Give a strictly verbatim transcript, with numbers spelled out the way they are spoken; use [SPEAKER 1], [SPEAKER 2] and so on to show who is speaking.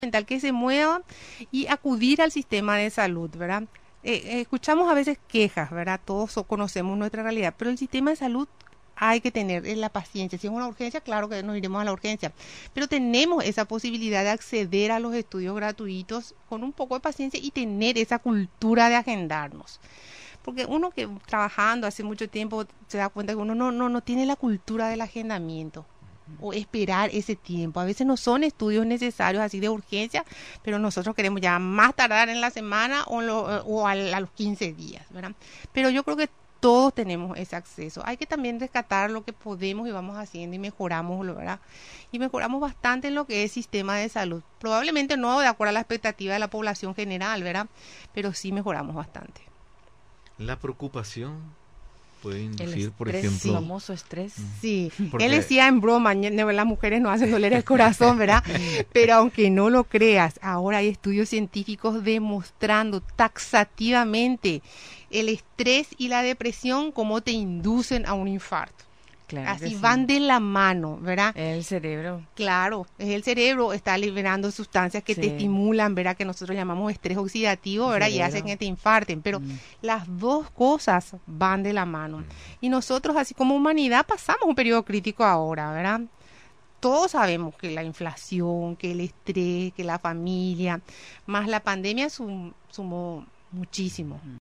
[SPEAKER 1] fundamental que se mueva y acudir al sistema de salud, ¿verdad? Eh, eh, escuchamos a veces quejas, ¿verdad? Todos so- conocemos nuestra realidad, pero el sistema de salud hay que tener eh, la paciencia. Si es una urgencia, claro que nos iremos a la urgencia, pero tenemos esa posibilidad de acceder a los estudios gratuitos con un poco de paciencia y tener esa cultura de agendarnos. Porque uno que trabajando hace mucho tiempo se da cuenta que uno no, no, no tiene la cultura del agendamiento o esperar ese tiempo. A veces no son estudios necesarios así de urgencia, pero nosotros queremos ya más tardar en la semana o, lo, o a, a los quince días, ¿verdad? Pero yo creo que todos tenemos ese acceso. Hay que también rescatar lo que podemos y vamos haciendo y mejoramos, ¿verdad? Y mejoramos bastante en lo que es sistema de salud. Probablemente no de acuerdo a la expectativa de la población general, ¿verdad? Pero sí mejoramos bastante.
[SPEAKER 2] La preocupación puede inducir,
[SPEAKER 3] El estrés,
[SPEAKER 2] por ejemplo,
[SPEAKER 3] el famoso estrés.
[SPEAKER 1] Sí,
[SPEAKER 2] Porque-
[SPEAKER 1] él decía en broma, "Ñe- las mujeres nos hacen doler el corazón, ¿verdad? Pero aunque no lo creas, ahora hay estudios científicos demostrando taxativamente el estrés y la depresión cómo te inducen a un infarto.
[SPEAKER 3] Claro que
[SPEAKER 1] Así
[SPEAKER 3] sí.
[SPEAKER 1] van de la mano, ¿verdad?
[SPEAKER 3] El cerebro.
[SPEAKER 1] Claro, es el cerebro, está liberando sustancias que
[SPEAKER 3] Sí.
[SPEAKER 1] te estimulan, ¿verdad? Que nosotros llamamos estrés oxidativo, ¿verdad? Y
[SPEAKER 3] Cerebro.
[SPEAKER 1] hacen que te infarten, pero
[SPEAKER 3] Mm.
[SPEAKER 1] las dos cosas van de la mano. Y nosotros, así como humanidad, pasamos un periodo crítico ahora, ¿verdad? Todos sabemos que la inflación, que el estrés, que la familia, más la pandemia sum- sumó muchísimo.